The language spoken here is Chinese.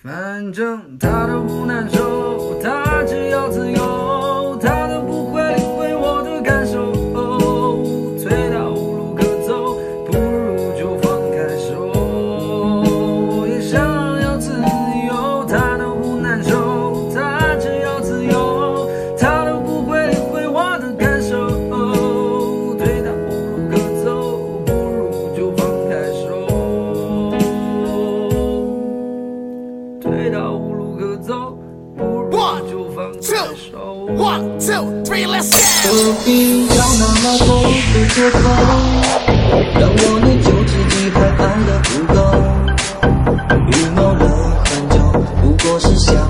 反正他都不难受，他只要自由，他都不会理会我的感受。退到无路可走，不如就放开手。我也想要自由，他都不难受，他只要自由，他都不会理会我的感受。退到无路可走，不如就放开手。退到无路可走，不如就放开手。 One, two, three, let's go！ 何必要那么多的折扣，让我内疚自己还爱得不够。预谋了很久，不过是想